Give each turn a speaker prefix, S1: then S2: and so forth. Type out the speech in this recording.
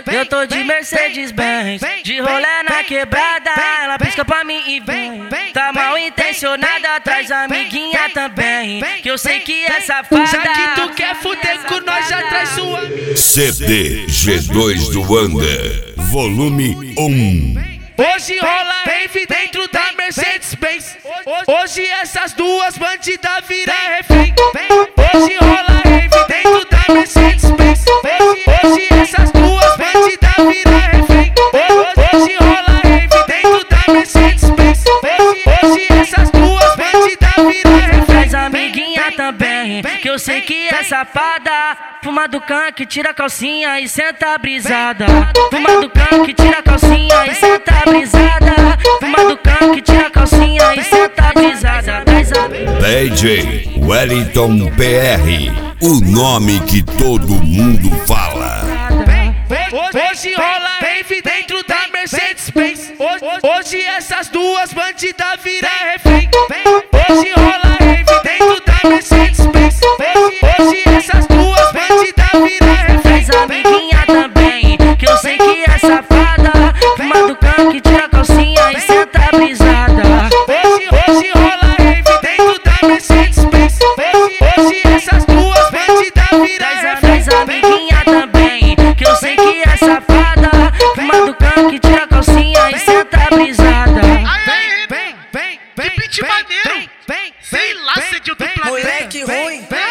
S1: Eu tô de Mercedes-Benz, de rolé na quebrada. Ela pisca pra mim e vem. Tá mal intencionada, traz amiguinha também, que eu sei que é safada.
S2: Já que tu quer fuder com nós, já traz sua.
S3: CD G2 do Under, volume 1.
S2: Hoje rola rave dentro da Mercedes-Benz. Hoje essas duas bandidas viram refém. Hoje rola rave dentro da Mercedes-Benz. Hoje essas duas bandidas viram refém. Hoje rola rave dentro da Mercedes-Benz. Hoje essas duas bandidas viram refém.
S1: Traz amiguinha também, que eu sei que é safada. Fuma do canque, tira a calcinha e senta brisada. Fuma do canque, tira a calcinha e senta brisada. Fuma do canque, tira a calcinha e senta brisada.
S3: DJ Wellington PR, o nome que todo mundo fala.
S2: Hoje rola rave dentro da Mercedes-Benz. Hoje essas duas bandidas viram refém. Hoje rola rave dentro da Mercedes-Benz. Hoje essas duas bandidas viram refém.
S1: Traz amiguinha também, que eu sei que é safada. Fuma do canque, tira a calcinha e senta brisada.
S2: Hoje rola rave dentro da Mercedes-Benz. Hoje essas duas bandidas viram refém.
S1: Traz amiguinha também, que eu sei que é safada. Fuma do canque, tira a calcinha e senta brisada.
S2: Vem, que beat maneiro. Sei lá, cê de dupla.
S4: Moleque ruim.